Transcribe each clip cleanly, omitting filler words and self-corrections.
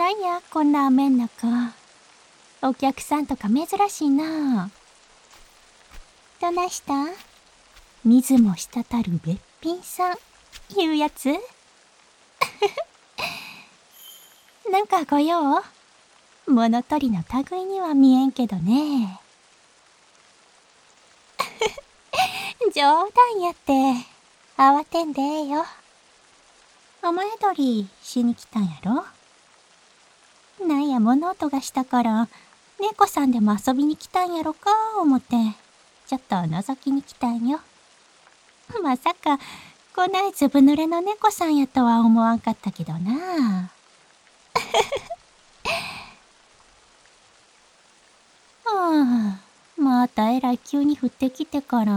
なんや、こんな雨ん中。お客さんとか珍しいな。どないしたん？水も滴るべっぴんさん、いうやつ？なんかご用？物取りの類には見えんけどね。冗談やって。慌てんでええよ。雨宿りしに来たんやろ？なんや物音がしたから、猫さんでも遊びに来たんやろか思って、ちょっと覗きに来たんよ。まさか、こないずぶ濡れの猫さんやとは思わんかったけどな。はあ、またえらい急に降ってきてから。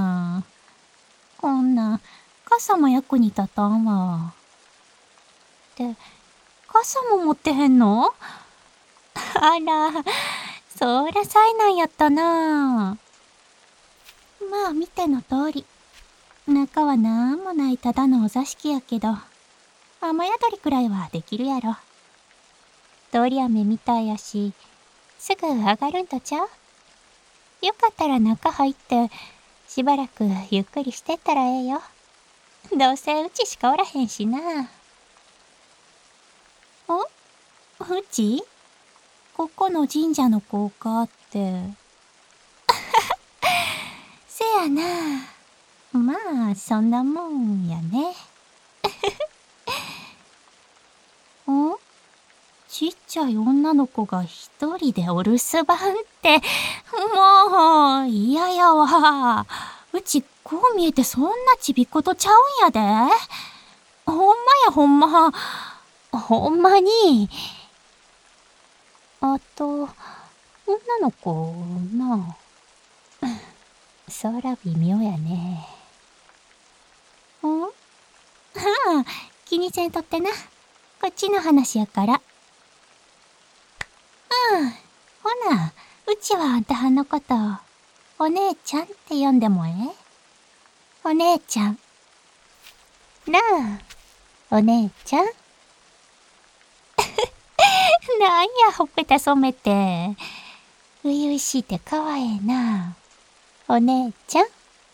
こんな、傘も役に立たんわ。って傘も持ってへんの？あら、そら災難やったな。まあ見ての通り、中はなんもないただのお座敷やけど、雨宿りくらいはできるやろ。通り雨みたいやし、すぐ上がるんとちゃう？よかったら中入って、しばらくゆっくりしてったらええよ。どうせうちしかおらへんしな。うち？ここの神社の子かって。せやな。まあ、そんなもんやね。ちっちゃい女の子が一人でお留守番って、もう、嫌やわ。うち、こう見えてそんなちびっことちゃうんやで。ほんまやほんま。ほんまに。あと、女の子な。そら微妙やね。はあ、気にせんとってな。こっちの話やから。ほな、うちはあんたはんのこと、お姉ちゃんって呼んでもええ？お姉ちゃん。なあ、お姉ちゃん。なんや、ほっぺた染めて。ういういしいてかわええな。お姉ちゃん。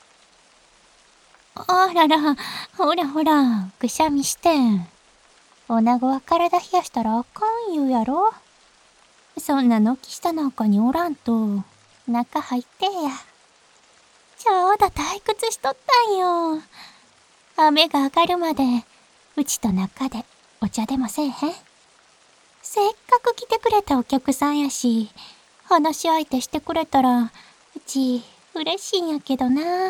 あらら、ほらほら、くしゃみしてん。女子は体冷やしたらあかん言うやろ。そんな軒下なんかにおらんと、中入ってや。ちょうど退屈しとったんよ。雨が上がるまで、うちと中でお茶でもせえへん？せっかく来てくれたお客さんやし、話し相手してくれたら、うち嬉しいんやけどな。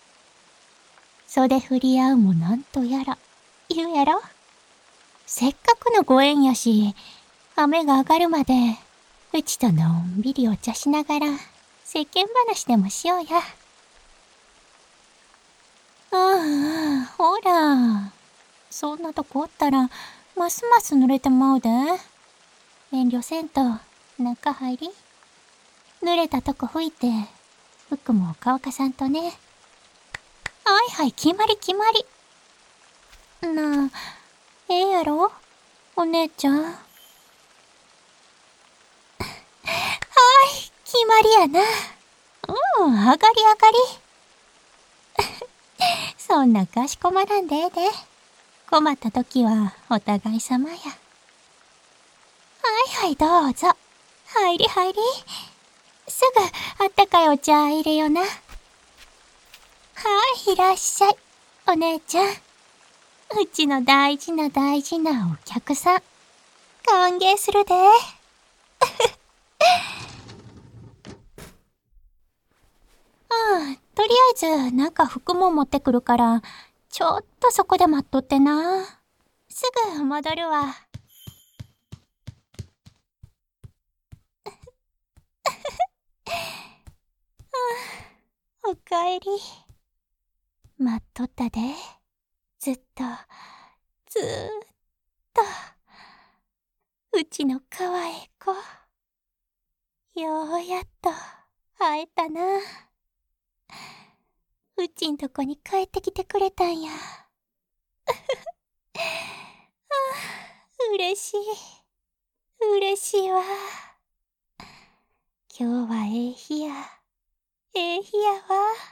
袖振り合うもなんとやら、言うやろ？せっかくのご縁やし、雨が上がるまで、うちとのんびりお茶しながら、世間話でもしようや。ほら。そんなとこおったら、ますます濡れてまうで。遠慮せんと、中入り。濡れたとこ拭いて、服も乾かさんとね。はいはい、決まり決まり。なあ、ええやろ？お姉ちゃん。はい、決まりやな。上がり上がり。そんなかしこまらんでええで。困った時はお互い様や。はいはい、どうぞ。入り入り。すぐあったかいお茶入れよな。はい、いらっしゃい。お姉ちゃん。うちの大事な大事なお客さん。歓迎するで。とりあえずなんか服も持ってくるから、ちょっとそこで待っとってな。すぐ戻るわ。おかえり。待っとったで。ずっと、ずーっと。うちのかわいい子。ようやっと会えたな。うちんとこに帰ってきてくれたんや。嬉しい。 嬉しいわ。今日はええ日や。ええ日やわ。